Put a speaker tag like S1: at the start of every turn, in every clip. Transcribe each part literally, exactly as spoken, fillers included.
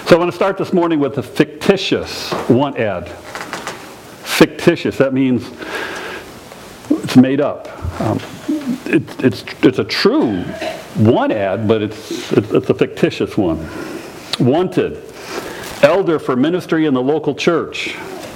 S1: So I want to start this morning with a fictitious want ad. Fictitious, that means it's made up. Um, it, it's it's a true want ad, but it's, it's it's a fictitious one. Wanted, elder for ministry in the local church.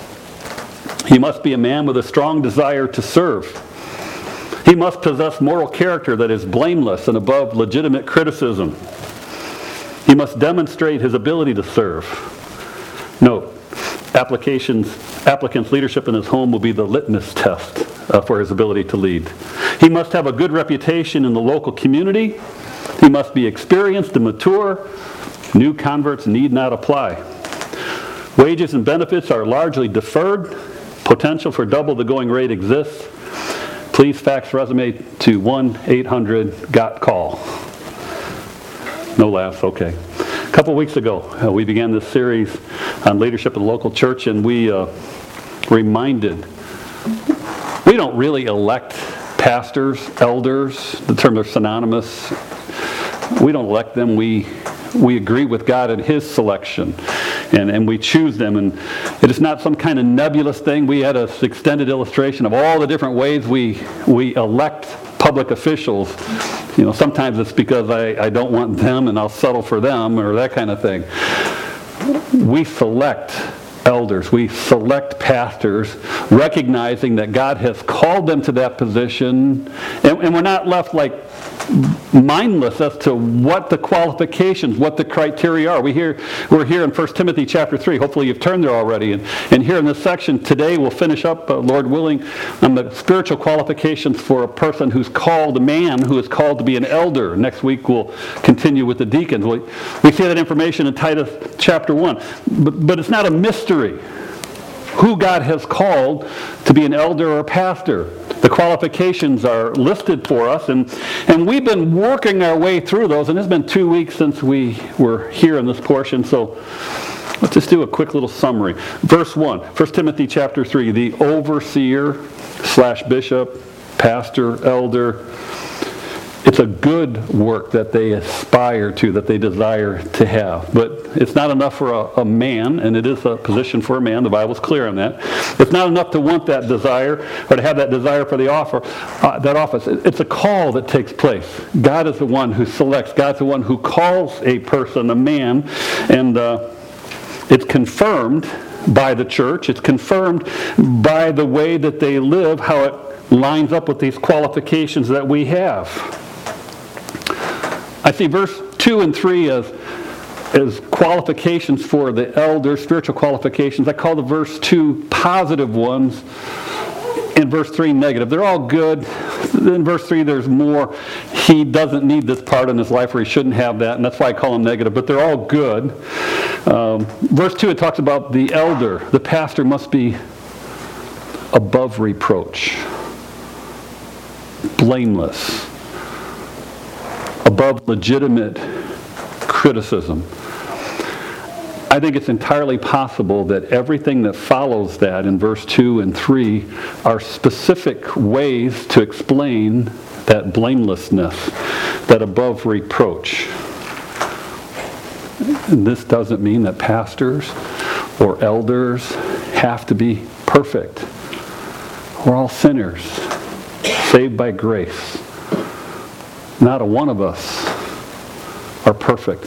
S1: He must be a man with a strong desire to serve. He must possess moral character that is blameless and above legitimate criticism. He must demonstrate his ability to serve. Note, applications, applicant's leadership in his home will be the litmus test uh, for his ability to lead. He must have a good reputation in the local community. He must be experienced and mature. New converts need not apply. Wages and benefits are largely deferred. Potential for double the going rate exists. Please fax resume to one eight hundred G O T call. No laughs, okay. A couple weeks ago, uh, we began this series on leadership in the local church, and we uh, reminded, we don't really elect pastors, elders. The terms are synonymous. We don't elect them. We we agree with God in His selection, and, and we choose them. And it is not some kind of nebulous thing. We had an extended illustration of all the different ways we we elect public officials. You know, sometimes it's because I, I don't want them and I'll settle for them, or that kind of thing. We select elders. We select pastors, recognizing that God has called them to that position, and, and we're not left like mindless as to what the qualifications, what the criteria are. We hear, we're here in First Timothy chapter three. Hopefully you've turned there already. And, and here in this section today we'll finish up, uh, Lord willing, on the spiritual qualifications for a person who's called, a man who is called to be an elder. Next week we'll continue with the deacons. We, we see that information in Titus chapter one. But, but it's not a mystery who God has called to be an elder or a pastor. The qualifications are listed for us, and, and we've been working our way through those, and it's been two weeks since we were here in this portion, so let's just do a quick little summary. Verse one, First Timothy chapter three, the overseer slash bishop, pastor, elder, it's a good work that they aspire to, that they desire to have. But it's not enough for a, a man, and it is a position for a man. The Bible's clear on that. It's not enough to want that desire or to have that desire for the offer, uh, that office. It's a call that takes place. God is the one who selects. God's the one who calls a person, a man, and uh, it's confirmed by the church. It's confirmed by the way that they live, how it lines up with these qualifications that we have. I see verse two and three as, as qualifications for the elder, spiritual qualifications. I call the verse two positive ones, and verse three negative. They're all good. In verse three there's more. He doesn't need this part in his life, or he shouldn't have that, and that's why I call them negative, but they're all good. Um, verse two, it talks about the elder. The pastor must be above reproach, blameless, above legitimate criticism. I think it's entirely possible that everything that follows that in verse two and three are specific ways to explain that blamelessness, that above reproach. And this doesn't mean that pastors or elders have to be perfect. We're all sinners, saved by grace. Not a one of us are perfect.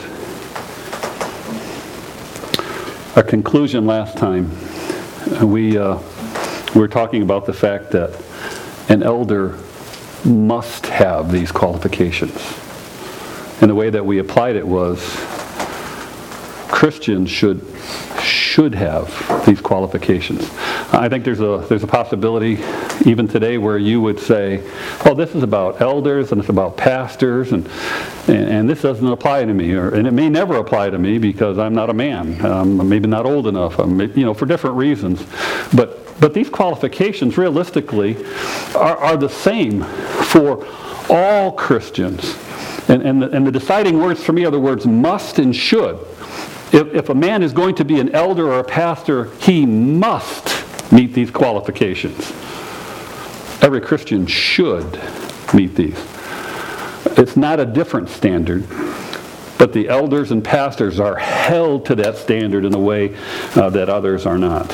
S1: Our conclusion last time, we, uh, we were talking about the fact that an elder must have these qualifications. And the way that we applied it was Christians should should have these qualifications. I think there's a there's a possibility even today where you would say, "Oh, this is about elders and it's about pastors, and and, and this doesn't apply to me," or and it may never apply to me because I'm not a man, I'm maybe not old enough, I'm, you know, for different reasons. But but these qualifications, realistically, are, are the same for all Christians. And and the, and the deciding words for me are the words must and should. If, if a man is going to be an elder or a pastor, he must meet these qualifications. Every Christian should meet these. It's not a different standard. But the elders and pastors are held to that standard in a way uh, that others are not.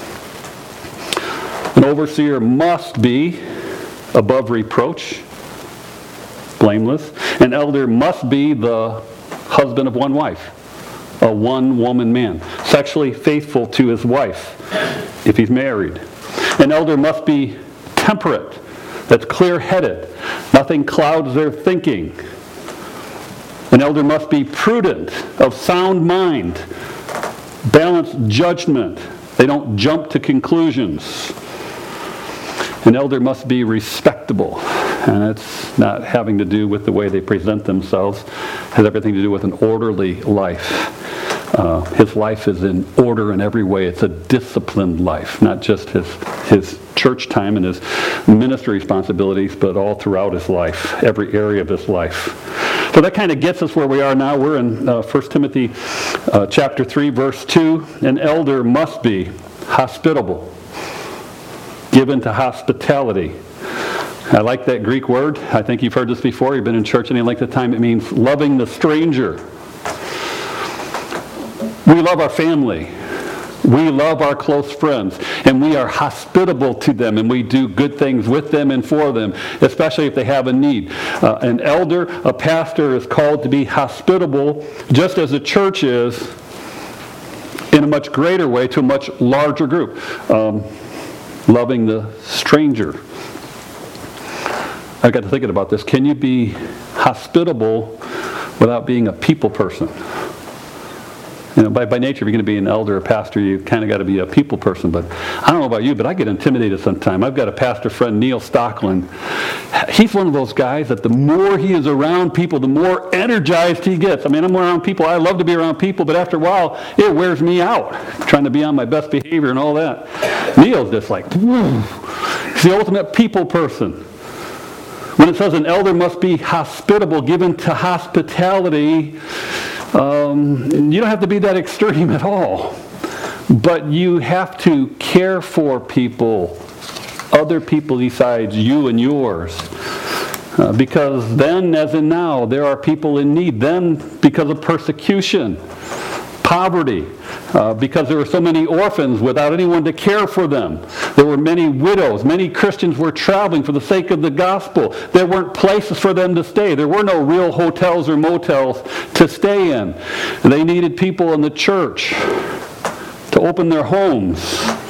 S1: An overseer must be above reproach, blameless. An elder must be the husband of one wife, a one-woman man, sexually faithful to his wife if he's married. An elder must be temperate, that's clear-headed. Nothing clouds their thinking. An elder must be prudent, of sound mind, balanced judgment. They don't jump to conclusions. An elder must be respectable, and it's not having to do with the way they present themselves. It has everything to do with an orderly life. Uh, his life is in order in every way. It's a disciplined life, not just his his church time and his ministry responsibilities, but all throughout his life, every area of his life. So that kind of gets us where we are now. We're in uh, First Timothy uh, chapter three, verse two. An elder must be hospitable, given to hospitality. I like that Greek word. I think you've heard this before. You've been in church any length of time. It means loving the stranger. We love our family. We love our close friends. And we are hospitable to them. And we do good things with them and for them, especially if they have a need. Uh, an elder, a pastor, is called to be hospitable, just as a church is, in a much greater way, to a much larger group. Um, loving the stranger. I got to thinking about this. Can you be hospitable without being a people person? You know, by, by nature, if you're going to be an elder or pastor, you kind of got to be a people person. But I don't know about you, but I get intimidated sometimes. I've got a pastor friend, Neil Stockland. He's one of those guys that the more he is around people, the more energized he gets. I mean, I'm around people. I love to be around people, but after a while, it wears me out, trying to be on my best behavior and all that. Neil's just like, woo. He's the ultimate people person. When it says an elder must be hospitable, given to hospitality, um, you don't have to be that extreme at all. But you have to care for people, other people besides you and yours. Uh, because then, as in now, there are people in need. Then, because of persecution, poverty, uh, because there were so many orphans without anyone to care for them. There were many widows. Many Christians were traveling for the sake of the gospel. There weren't places for them to stay. There were no real hotels or motels to stay in. They needed people in the church to open their homes.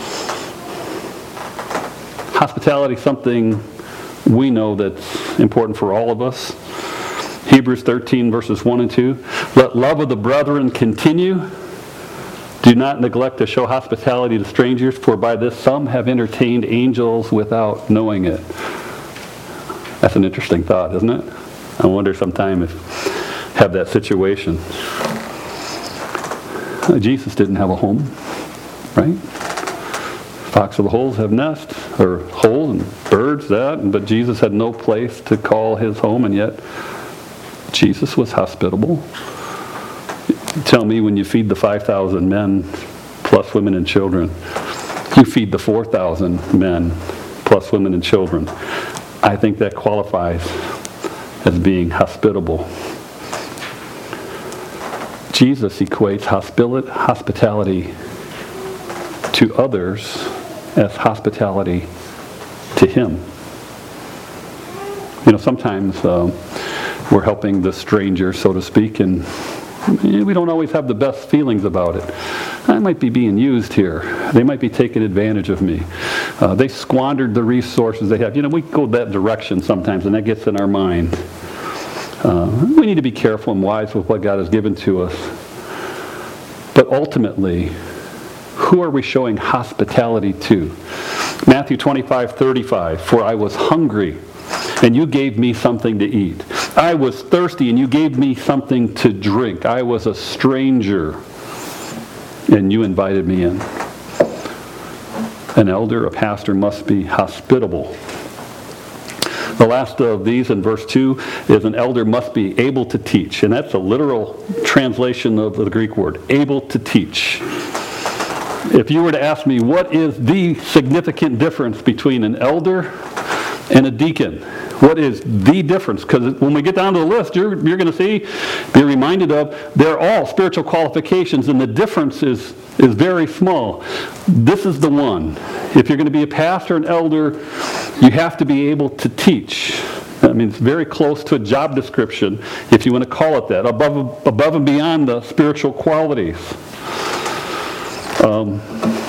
S1: Hospitality is something we know that's important for all of us. Hebrews thirteen, verses one and two. Let love of the brethren continue. Do not neglect to show hospitality to strangers, for by this some have entertained angels without knowing it. That's an interesting thought, isn't it? I wonder sometime if have that situation. Jesus didn't have a home, right? Fox of the holes have nests, or holes and birds, that, but Jesus had no place to call his home, and yet Jesus was hospitable. Tell me, when you feed the five thousand men, plus women and children, you feed the four thousand men, plus women and children. I think that qualifies as being hospitable. Jesus equates hospitality to others as hospitality to him. You know, sometimes uh, we're helping the stranger, so to speak, and we don't always have the best feelings about it. I might be being used here. They might be taking advantage of me. Uh, they squandered the resources they have. You know, we go that direction sometimes, and that gets in our mind. Uh, we need to be careful and wise with what God has given to us. But ultimately, who are we showing hospitality to? Matthew twenty-five thirty-five, for I was hungry, and you gave me something to eat. I was thirsty, and you gave me something to drink. I was a stranger, and you invited me in. An elder, a pastor, must be hospitable. The last of these, in verse two, is an elder must be able to teach. And that's a literal translation of the Greek word, able to teach. If you were to ask me what is the significant difference between an elder and a deacon. What is the difference? Because when we get down to the list, you're, you're going to see, be reminded of, they're all spiritual qualifications, and the difference is, is very small. This is the one. If you're going to be a pastor and elder, you have to be able to teach. I mean, it's very close to a job description, if you want to call it that, above, above and beyond the spiritual qualities. Um,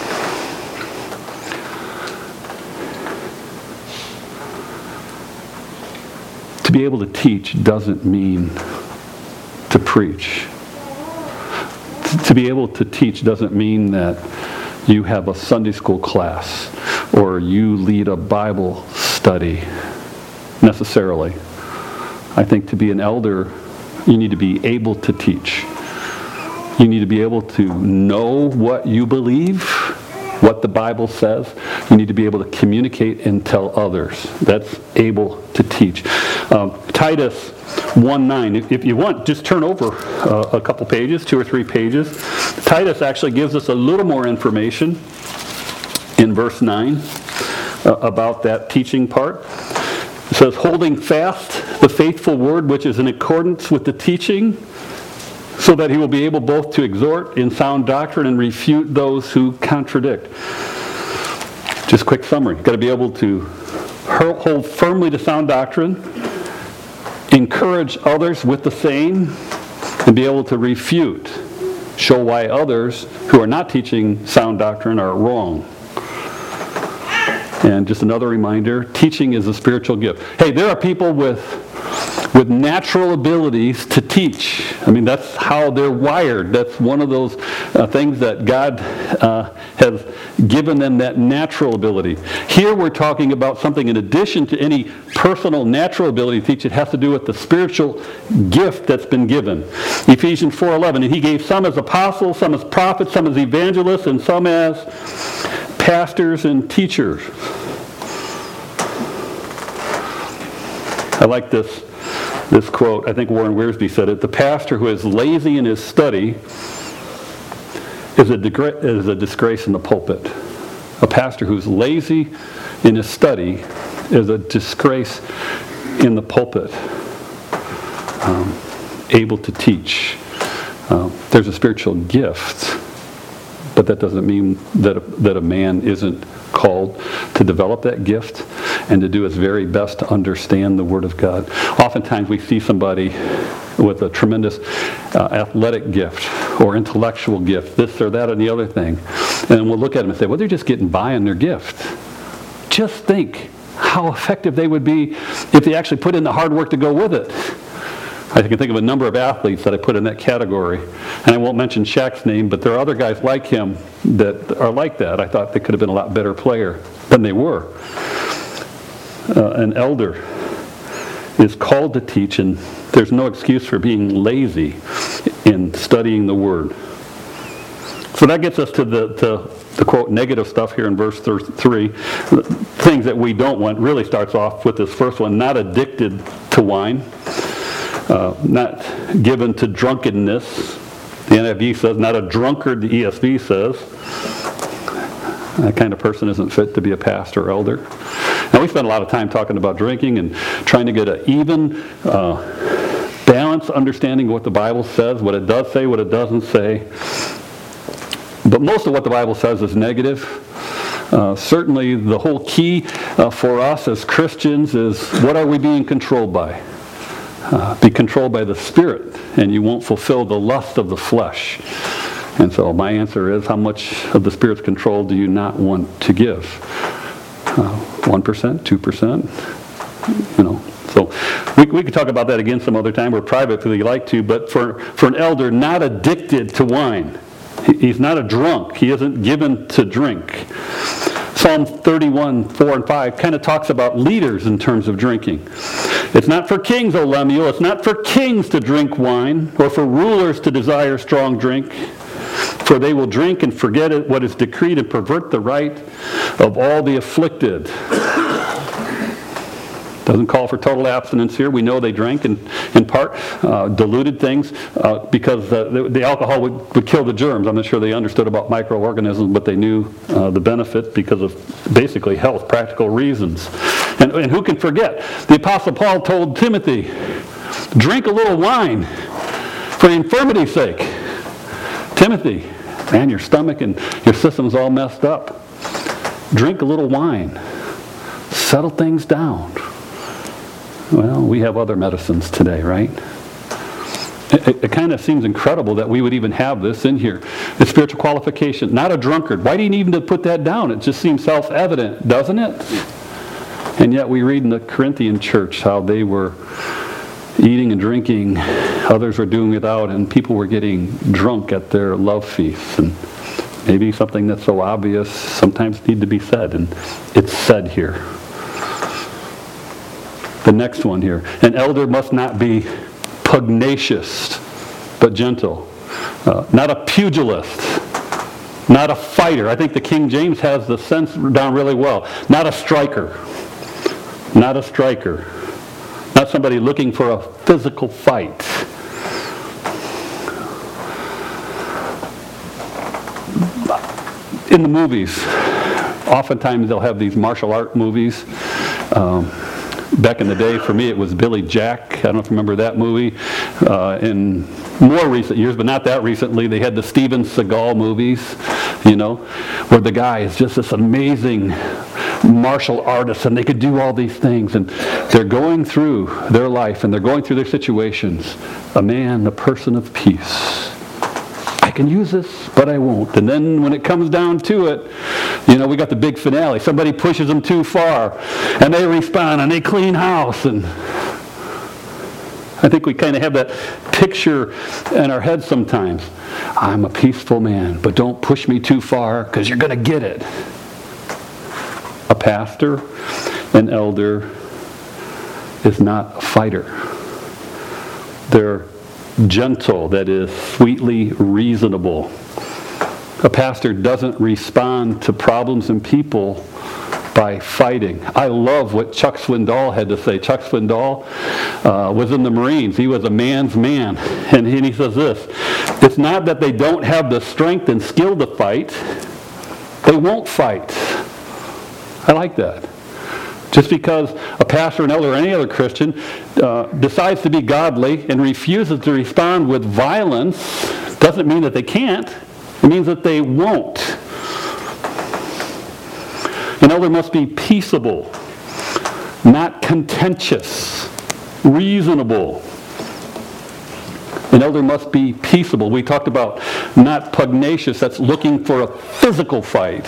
S1: To be able to teach doesn't mean to preach. To be able to teach doesn't mean that you have a Sunday school class or you lead a Bible study necessarily. I think to be an elder, you need to be able to teach. You need to be able to know what you believe, what the Bible says. You need to be able to communicate and tell others. That's able to teach. Um, Titus one nine, if, if you want, just turn over uh, a couple pages, two or three pages. Titus actually gives us a little more information in verse nine uh, about that teaching part. It says, holding fast the faithful word which is in accordance with the teaching, so that he will be able both to exhort in sound doctrine and refute those who contradict. Just quick summary. You've got to be able to hold firmly to sound doctrine, encourage others with the same, and be able to refute, show why others who are not teaching sound doctrine are wrong. And just another reminder, teaching is a spiritual gift. Hey, there are people with with natural abilities to teach. I mean, that's how they're wired. That's one of those uh, things that God uh, has given them, that natural ability. Here we're talking about something in addition to any personal natural ability to teach. It has to do with the spiritual gift that's been given. Ephesians four eleven, and he gave some as apostles, some as prophets, some as evangelists, and some as pastors and teachers. I like this This quote. I think Warren Wiersbe said it. The pastor who is lazy in his study is a, degra- is a disgrace in the pulpit. A pastor who's lazy in his study is a disgrace in the pulpit. Um, able to teach. Um, there's a spiritual gift, but that doesn't mean that a, that a man isn't called to develop that gift and to do his very best to understand the Word of God. Oftentimes we see somebody with a tremendous uh, athletic gift or intellectual gift, this or that or the other thing, and we'll look at them and say, well, they're just getting by on their gift. Just think how effective they would be if they actually put in the hard work to go with it. I can think of a number of athletes that I put in that category. And I won't mention Shaq's name, but there are other guys like him that are like that. I thought they could have been a lot better player than they were. Uh, an elder is called to teach, and there's no excuse for being lazy in studying the Word. So that gets us to the, to the quote, negative stuff here in verse three. Things that we don't want. Really starts off with this first one, not addicted to wine. Uh, not given to drunkenness. The N I V says, not a drunkard, the E S V says. That kind of person isn't fit to be a pastor or elder. Now, we spend a lot of time talking about drinking and trying to get an even, uh, balanced understanding of what the Bible says, what it does say, what it doesn't say. But most of what the Bible says is negative. Uh, certainly, the whole key uh, for us as Christians is, what are we being controlled by? Uh, be controlled by the Spirit, and you won't fulfill the lust of the flesh. And so my answer is, how much of the Spirit's control do you not want to give? Uh, one percent, two percent? You know, so we, we could talk about that again some other time, or privately if you like to, but for, for an elder not addicted to wine, he, he's not a drunk, he isn't given to drink. Psalm thirty-one, four and five kind of talks about leaders in terms of drinking. It's not for kings, O Lemuel, it's not for kings to drink wine, or for rulers to desire strong drink, for they will drink and forget it, what is decreed, and pervert the right of all the afflicted. Doesn't call for total abstinence here. We know they drank in, in part, uh, diluted things, uh, because uh, the, the alcohol would, would kill the germs. I'm not sure they understood about microorganisms, but they knew uh, the benefit because of basically health, practical reasons. And, and who can forget? The Apostle Paul told Timothy, drink a little wine for infirmity's sake. Timothy, man, your stomach and your system's all messed up. Drink a little wine. Settle things down. Well, we have other medicines today, right? It, it, it kind of seems incredible that we would even have this in here. The spiritual qualification, not a drunkard. Why do you need even to put that down? It just seems self-evident, doesn't it? And yet we read in the Corinthian church how they were eating and drinking, others were doing without, and people were getting drunk at their love feasts. And maybe something that's so obvious sometimes need to be said, and it's said here. The next one here. An elder must not be pugnacious, but gentle. Uh, not a pugilist. Not a fighter. I think the King James has the sense down really well. Not a striker. Not a striker. Not somebody looking for a physical fight. In the movies, oftentimes they'll have these martial art movies. Um, back in the day, for me, it was Billy Jack. I don't know if you remember that movie. Uh, in more recent years, but not that recently, they had the Steven Seagal movies, you know, where the guy is just this amazing martial artist, and they could do all these things, and they're going through their life, and they're going through their situations. A man, a person of peace. I can use this, but I won't. And then when it comes down to it, you know, we got the big finale. Somebody pushes them too far, and they respond, and they clean house. And I think we kind of have that picture in our head sometimes. I'm a peaceful man, but don't push me too far, because you're going to get it. A pastor, an elder, is not a fighter. They're gentle, that is, sweetly reasonable. A pastor doesn't respond to problems and people by fighting. I love what Chuck Swindoll had to say. Chuck Swindoll uh, was in the Marines. He was a man's man. And he, and he says this, it's not that they don't have the strength and skill to fight. They won't fight. I like that. Just because a pastor, an elder, or any other Christian uh, decides to be godly and refuses to respond with violence doesn't mean that they can't. It means that they won't. An elder must be peaceable, not contentious, reasonable. An elder must be peaceable. We talked about not pugnacious, that's looking for a physical fight.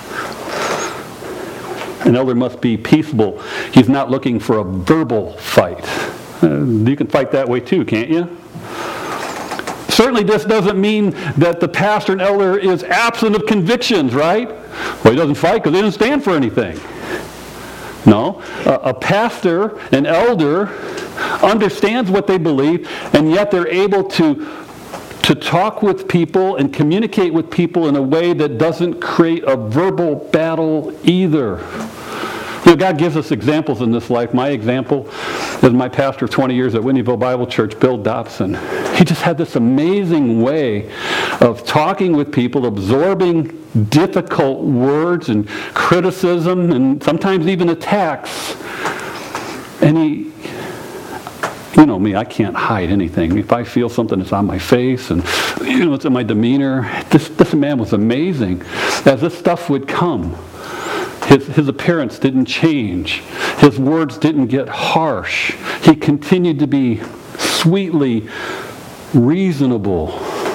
S1: An elder must be peaceable. He's not looking for a verbal fight. Uh, you can fight that way too, can't you? Certainly this doesn't mean that the pastor and elder is absent of convictions, right? Well, he doesn't fight because he doesn't stand for anything. No. Uh, a pastor, an elder, understands what they believe, and yet they're able to to talk with people and communicate with people in a way that doesn't create a verbal battle either. You know, God gives us examples in this life. My example is my pastor of twenty years at Whitneyville Bible Church, Bill Dobson. He just had this amazing way of talking with people, absorbing difficult words and criticism and sometimes even attacks. And he, you know me, I can't hide anything. If I feel something, it's on my face and, you know, it's in my demeanor. This, this man was amazing. As this stuff would come, his, his appearance didn't change. His words didn't get harsh. He continued to be sweetly reasonable.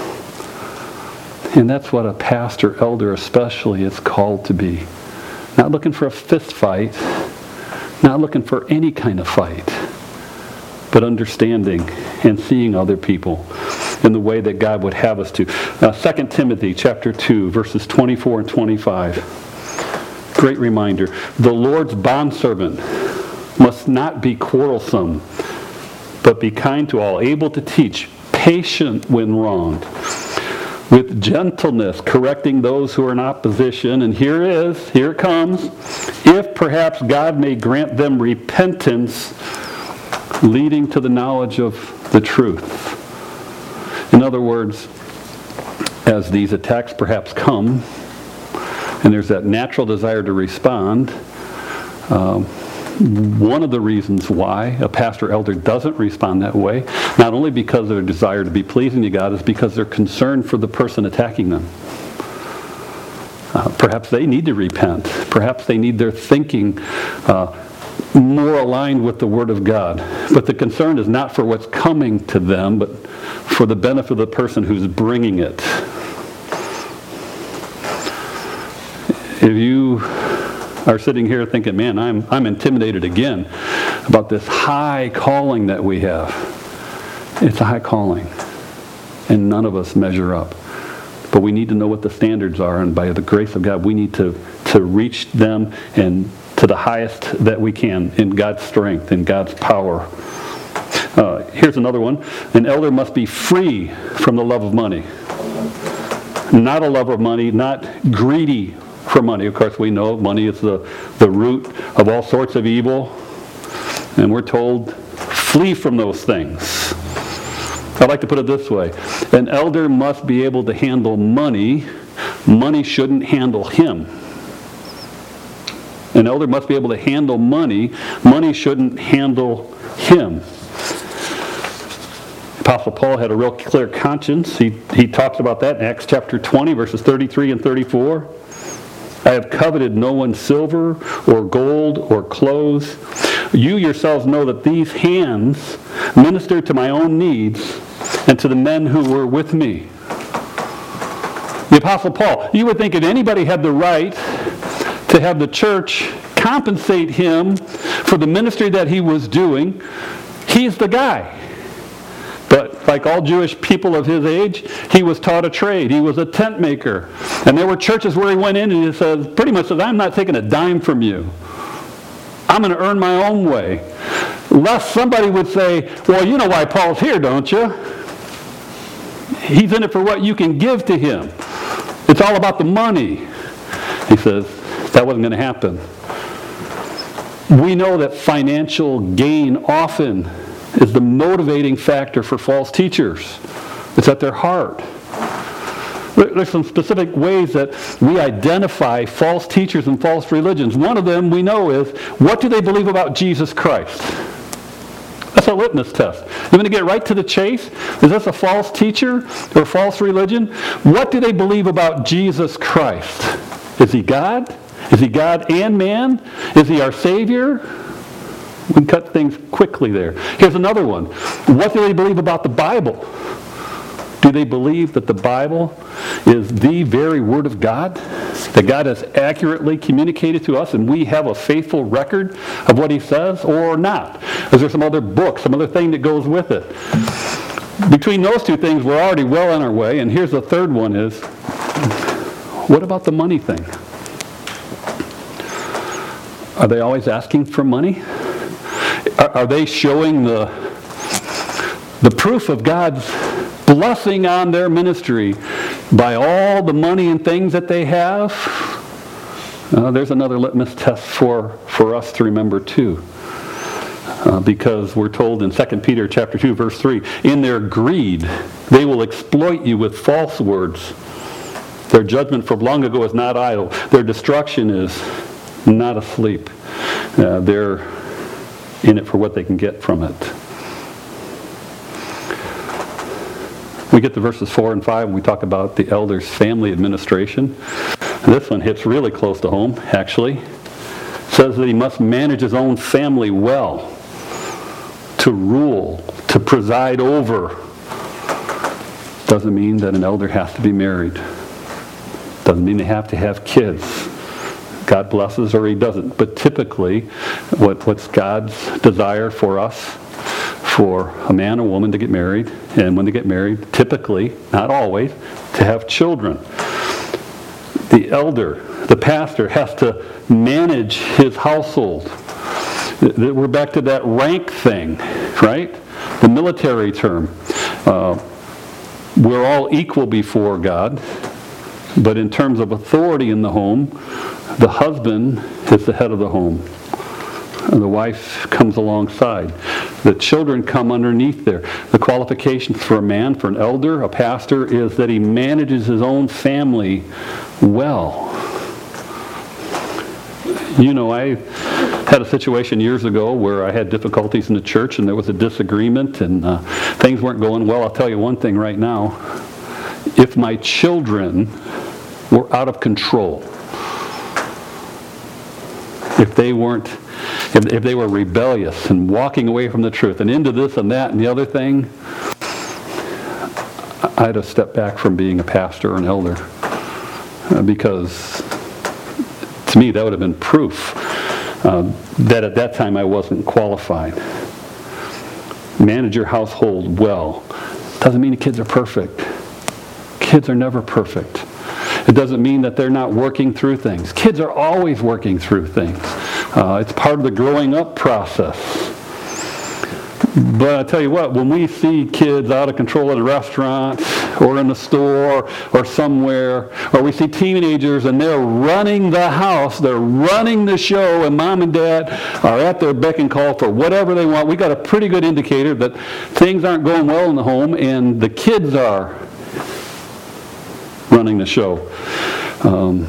S1: And that's what a pastor, elder especially, is called to be. Not looking for a fist fight, not looking for any kind of fight, but understanding and seeing other people in the way that God would have us to. Uh, Second Timothy chapter two, verses twenty-four and twenty-five. Great reminder. The Lord's bondservant must not be quarrelsome, but be kind to all, able to teach, patient when wronged, with gentleness, correcting those who are in opposition. And here it is, here it comes. If perhaps God may grant them repentance, leading to the knowledge of the truth. In other words, as these attacks perhaps come, and there's that natural desire to respond, um, one of the reasons why a pastor elder doesn't respond that way, not only because of their desire to be pleasing to God, is because they're concerned for the person attacking them. Uh, perhaps they need to repent. Perhaps they need their thinking uh, more aligned with the Word of God. But the concern is not for what's coming to them, but for the benefit of the person who's bringing it. If you are sitting here thinking, man, I'm I'm intimidated again about this high calling that we have. It's a high calling, and none of us measure up. But we need to know what the standards are, and by the grace of God, we need to, to reach them and to the highest that we can in God's strength, in God's power. Uh, here's another one. An elder must be free from the love of money. Not a lover of money, not greedy for money. Of course, we know money is the, the root of all sorts of evil. And we're told, flee from those things. I like to put it this way. An elder must be able to handle money. Money shouldn't handle him. An elder must be able to handle money. Money shouldn't handle him. Apostle Paul had a real clear conscience. He, he talks about that in Acts chapter twenty, verses thirty-three and thirty-four. I have coveted no one's silver or gold or clothes. You yourselves know that these hands ministered to my own needs and to the men who were with me. The Apostle Paul, you would think if anybody had the right to have the church compensate him for the ministry that he was doing, he's the guy. But like all Jewish people of his age, he was taught a trade. He was a tent maker. And there were churches where he went in and he says, pretty much says, I'm not taking a dime from you. I'm going to earn my own way. Lest somebody would say, well, you know why Paul's here, don't you? He's in it for what you can give to him. It's all about the money. He says, that wasn't going to happen. We know that financial gain often is the motivating factor for false teachers. It's at their heart. There's some specific ways that we identify false teachers and false religions. One of them we know is, what do they believe about Jesus Christ? That's a litmus test. You want to get right to the chase? Is this a false teacher or false religion? What do they believe about Jesus Christ? Is he God? Is he God and man? Is he our Savior? We can cut things quickly there. Here's another one. What do they believe about the Bible? Do they believe that the Bible is the very Word of God? That God has accurately communicated to us and we have a faithful record of what He says, or not? Is there some other book, some other thing that goes with it? Between those two things, we're already well on our way. And here's the third one is, what about the money thing? Are they always asking for money? Are, are they showing the, the proof of God's blessing on their ministry by all the money and things that they have? Uh, there's another litmus test for, for us to remember too. Uh, because we're told in Second Peter chapter two, verse three, in their greed, they will exploit you with false words. Their judgment from long ago is not idle. Their destruction is not asleep. Uh, they're in it for what they can get from it. We get to verses four and five and we talk about the elder's family administration. This one hits really close to home, actually. It says that he must manage his own family well, to rule, to preside over. Doesn't mean that an elder has to be married. Doesn't mean they have to have kids. God blesses or He doesn't. But typically, what, what's God's desire for us, for a man or woman to get married, and when they get married, typically, not always, to have children. The elder, the pastor, has to manage his household. We're back to that rank thing, right? The military term. Uh, we're all equal before God, but in terms of authority in the home, the husband is the head of the home. And the wife comes alongside. The children come underneath there. The qualifications for a man, for an elder, a pastor, is that he manages his own family well. You know, I had a situation years ago where I had difficulties in the church and there was a disagreement and uh, things weren't going well. I'll tell you one thing right now. If my children were out of control, if they weren't, if, if they were rebellious and walking away from the truth and into this and that and the other thing, I'd have stepped back from being a pastor or an elder uh, because to me that would have been proof uh, that at that time I wasn't qualified. Manage your household well. Doesn't mean the kids are perfect. Kids are never perfect. It doesn't mean that they're not working through things. Kids are always working through things. Uh, it's part of the growing up process. But I tell you what, when we see kids out of control at a restaurant or in the store or somewhere, or we see teenagers and they're running the house, they're running the show, and mom and dad are at their beck and call for whatever they want, we got a pretty good indicator that things aren't going well in the home and the kids are running the show. Um,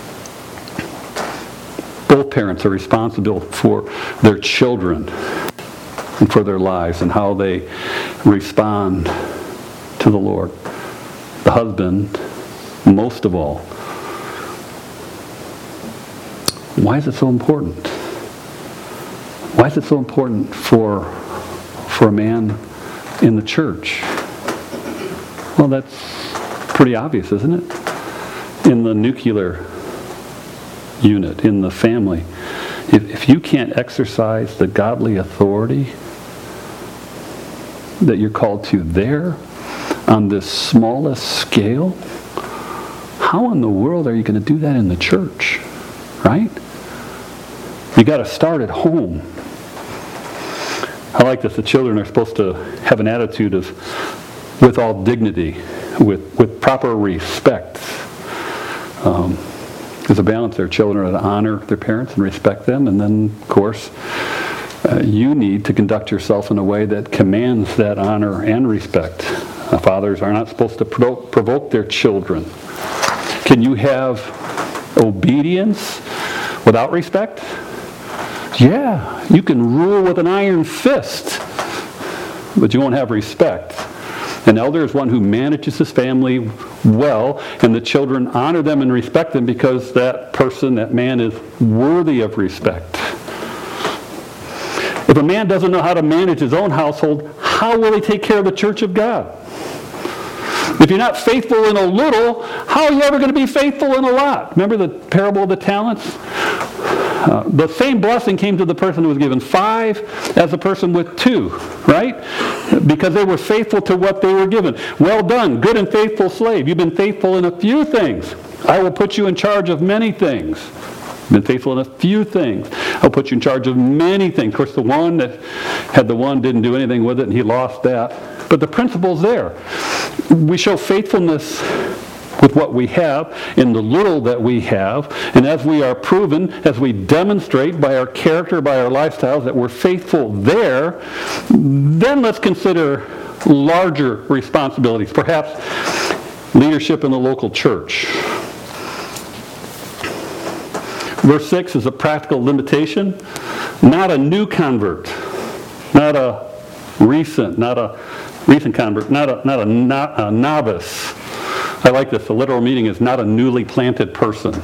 S1: both parents are responsible for their children and for their lives and how they respond to the Lord. The husband, most of all. Why is it so important? Why is it so important for, for a man in the church? Well, that's pretty obvious, isn't it? In the nuclear unit, in the family. If, if you can't exercise the godly authority that you're called to there on this smallest scale, how in the world are you going to do that in the church? Right? You got to start at home. I like this. The children are supposed to have an attitude of with all dignity, with, with proper respect. Um, there's a balance there. Children are to honor their parents and respect them, and then, of course, uh, you need to conduct yourself in a way that commands that honor and respect. Uh, fathers are not supposed to pro- provoke their children. Can you have obedience without respect? Yeah, you can rule with an iron fist, but you won't have respect. An elder is one who manages his family well, and the children honor them and respect them because that person, that man, is worthy of respect. If a man doesn't know how to manage his own household, how will he take care of the church of God? If you're not faithful in a little, how are you ever going to be faithful in a lot? Remember the parable of the talents? Uh, the same blessing came to the person who was given five as the person with two, right? Because they were faithful to what they were given. Well done, good and faithful slave. You've been faithful in a few things. I will put you in charge of many things. You've been faithful in a few things. I'll put you in charge of many things. Of course, the one that had the one didn't do anything with it, and he lost that. But the principle's there. We show faithfulness with what we have, in the little that we have, and as we are proven, as we demonstrate by our character, by our lifestyles, that we're faithful there, then let's consider larger responsibilities, perhaps leadership in the local church. Verse six is a practical limitation, not a new convert, not a recent, not a recent convert, not a, not a, not a novice. I like this. The literal meaning is not a newly planted person.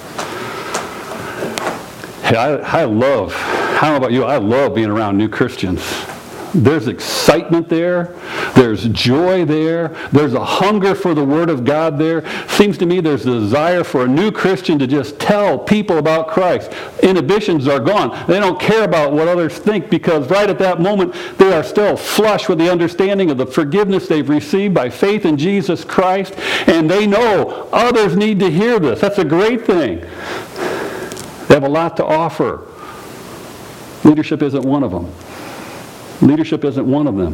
S1: Hey, I, I love, I don't know about you, I love being around new Christians. There's excitement there. There's joy there. There's a hunger for the Word of God there. Seems to me there's a desire for a new Christian to just tell people about Christ. Inhibitions are gone. They don't care about what others think because right at that moment they are still flush with the understanding of the forgiveness they've received by faith in Jesus Christ, and they know others need to hear this. That's a great thing. They have a lot to offer. Leadership isn't one of them. Leadership isn't one of them.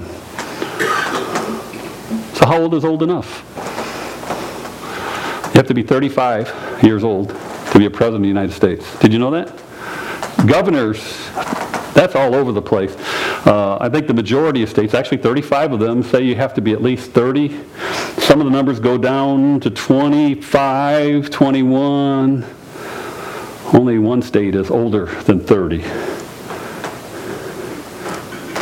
S1: So how old is old enough? You have to be thirty-five years old to be a president of the United States. Did you know that? Governors, that's all over the place. Uh, I think the majority of states, actually thirty-five of them, say you have to be at least thirty. Some of the numbers go down to twenty-five, twenty-one. Only one state is older than thirty.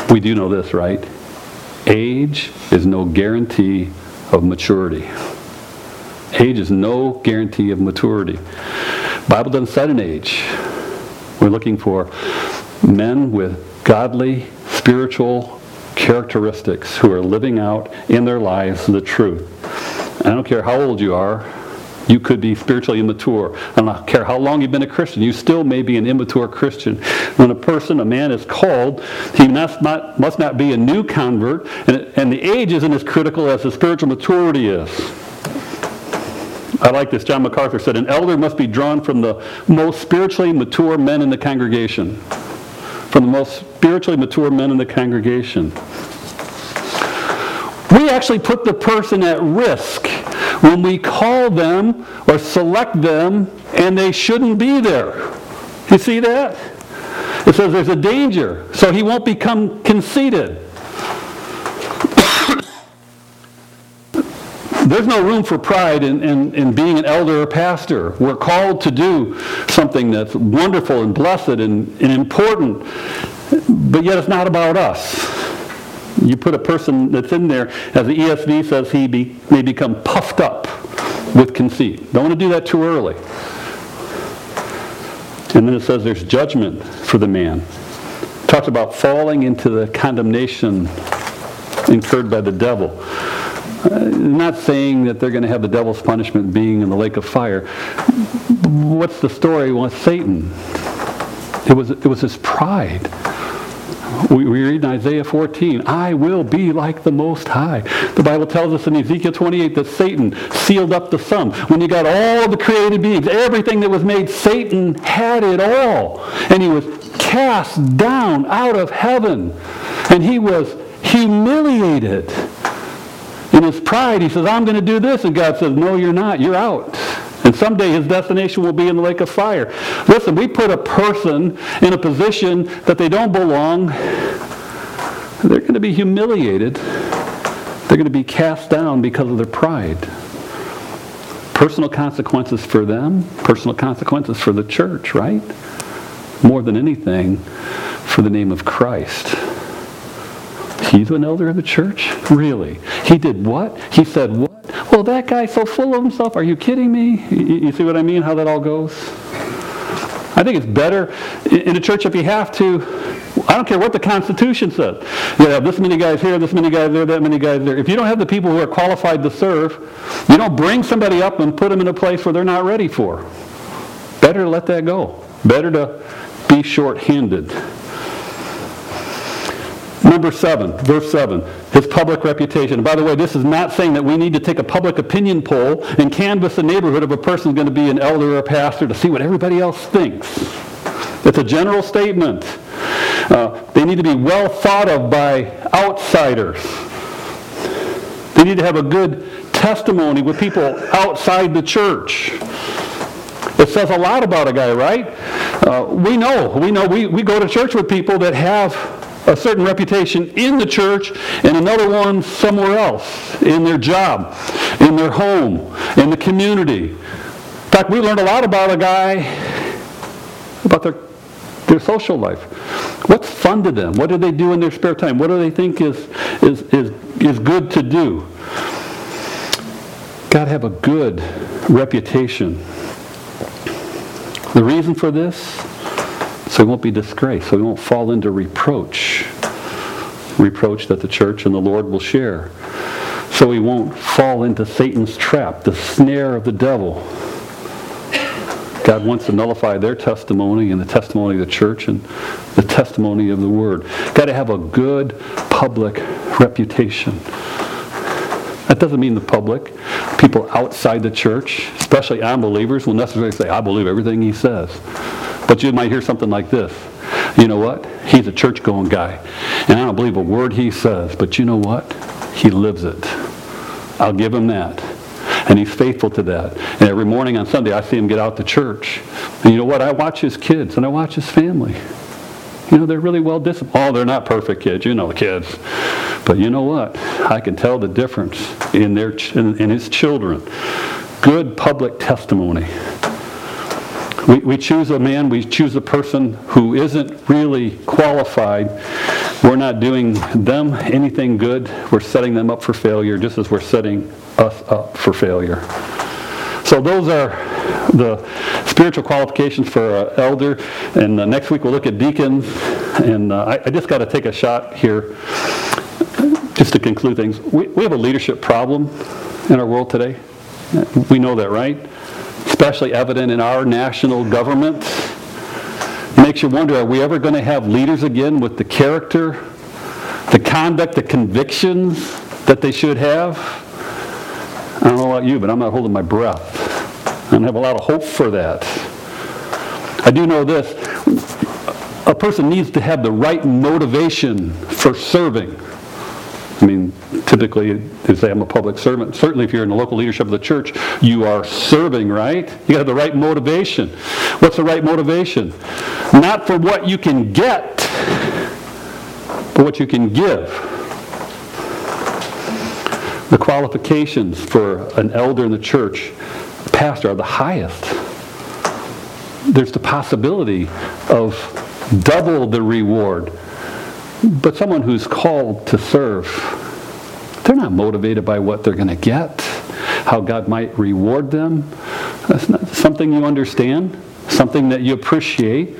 S1: We do know this, right? Age is no guarantee of maturity. Age is no guarantee of maturity. The Bible doesn't set an age. We're looking for men with godly, spiritual characteristics who are living out in their lives the truth. I don't care how old you are. You could be spiritually immature. I don't care how long you've been a Christian. You still may be an immature Christian. When a person, a man is called, he must not, must not be a new convert, and, and the age isn't as critical as the spiritual maturity is. I like this. John MacArthur said, an elder must be drawn from the most spiritually mature men in the congregation. From the most spiritually mature men in the congregation. We actually put the person at risk when we call them or select them and they shouldn't be there. You see that? It says there's a danger, so he won't become conceited. There's no room for pride in, in, in being an elder or pastor. We're called to do something that's wonderful and blessed and, and important, but yet it's not about us. You put a person that's in there, as the E S V says, he be, may become puffed up with conceit. Don't want to do that too early. And then it says there's judgment for the man. It talks about falling into the condemnation incurred by the devil. Uh, not saying that they're going to have the devil's punishment being in the lake of fire. What's the story with Satan? It was, it was his pride. We, we read in Isaiah fourteen, I will be like the Most High. The Bible tells us in Ezekiel twenty-eight that Satan sealed up the sum. When you got all the created beings, everything that was made, Satan had it all. And he was cast down out of heaven. And he was humiliated. In his pride, he says, I'm going to do this. And God says, no, you're not. You're out. And someday his destination will be in the lake of fire. Listen, we put a person in a position that they don't belong. They're going to be humiliated. They're going to be cast down because of their pride. Personal consequences for them, personal consequences for the church, right? More than anything, for the name of Christ. He's an elder of the church? Really? He did what? He said what? Well, that guy's so full of himself. Are you kidding me? You see what I mean, how that all goes? I think it's better in a church if you have to. I don't care what the Constitution says. You have this many guys here, this many guys there, that many guys there. If you don't have the people who are qualified to serve, you don't bring somebody up and put them in a place where they're not ready for. Better to let that go. Better to be short-handed. Number seven, verse seven, his public reputation. And by the way, this is not saying that we need to take a public opinion poll and canvass the neighborhood of a person who's going to be an elder or a pastor to see what everybody else thinks. It's a general statement. Uh, they need to be well thought of by outsiders. They need to have a good testimony with people outside the church. It says a lot about a guy, right? Uh, we know, we know, we, we go to church with people that have a certain reputation in the church and another one somewhere else, in their job, in their home, in the community. In fact, we learned a lot about a guy, about their, their social life. What's fun to them? What do they do in their spare time? What do they think is, is, is, is good to do? Got to have a good reputation. The reason for this? So he won't be disgraced, so he won't fall into reproach. Reproach that the church and the Lord will share. So he won't fall into Satan's trap, the snare of the devil. God wants to nullify their testimony and the testimony of the church and the testimony of the Word. Got to have a good public reputation. That doesn't mean the public. People outside the church, especially unbelievers, will necessarily say, I believe everything he says. But you might hear something like this. You know what? He's a church-going guy. And I don't believe a word he says. But you know what? He lives it. I'll give him that. And he's faithful to that. And every morning on Sunday, I see him get out to church. And you know what? I watch his kids and I watch his family. You know, they're really well disciplined. Oh, they're not perfect kids. You know the kids. But you know what? I can tell the difference in their in, in his children. Good public testimony. We, we choose a man, we choose a person who isn't really qualified we're not doing them anything good. We're setting them up for failure just as we're setting us up for failure. So those are the spiritual qualifications for an elder. And uh, next week we'll look at deacons. And uh, I, I just got to take a shot here just to conclude things. We, we have a leadership problem in our world today. We know that, right? Especially evident in our national government. It makes you wonder, are we ever going to have leaders again with the character, the conduct, the convictions that they should have? I don't know about you, but I'm not holding my breath. I don't have a lot of hope for that. I do know this. A person needs to have the right motivation for serving. I mean, typically, they say I'm a public servant. Certainly, if you're in the local leadership of the church, you are serving, right? You have the right motivation. What's the right motivation? Not for what you can get, but what you can give. The qualifications for an elder in the church, a pastor, are the highest. There's the possibility of double the reward. But someone who's called to serve, they're not motivated by what they're going to get, how God might reward them. That's not something you understand, something that you appreciate,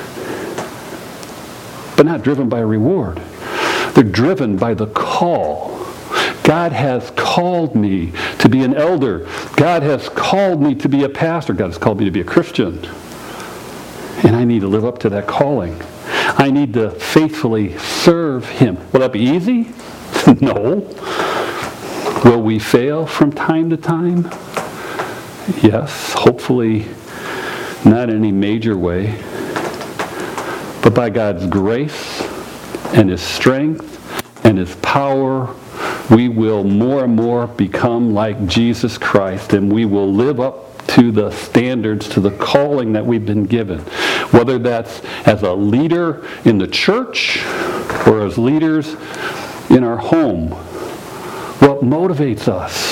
S1: but not driven by a reward. They're driven by the call. God has called me to be an elder. God has called me to be a pastor. God has called me to be a Christian. And I need to live up to that calling. I need to faithfully serve Him. Will that be easy? No. Will we fail from time to time? Yes, hopefully not in any major way. But by God's grace and His strength and His power, we will more and more become like Jesus Christ, and we will live up to the standards, to the calling that we've been given. Whether that's as a leader in the church or as leaders in our home. What motivates us?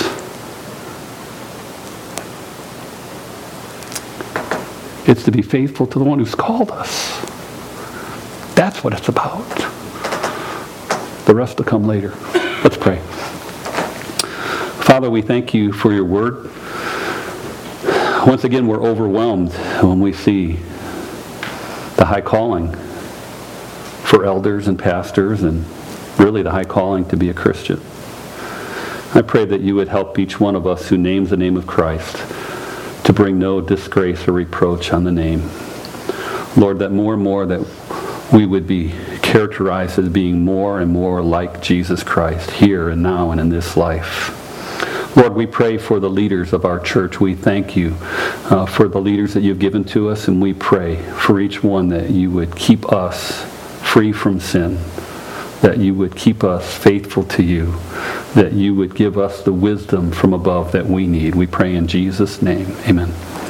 S1: It's to be faithful to the one who's called us. That's what it's about. The rest will come later. Let's pray. Father, we thank you for your word. Once again, we're overwhelmed when we see the high calling for elders and pastors, and really the high calling to be a Christian. I pray that you would help each one of us who names the name of Christ to bring no disgrace or reproach on the name. Lord, that more and more that we would be characterized as being more and more like Jesus Christ here and now and in this life. Lord, we pray for the leaders of our church. We thank you uh, for the leaders that you've given to us, and we pray for each one that you would keep us free from sin, that you would keep us faithful to you, that you would give us the wisdom from above that we need. We pray in Jesus' name. Amen.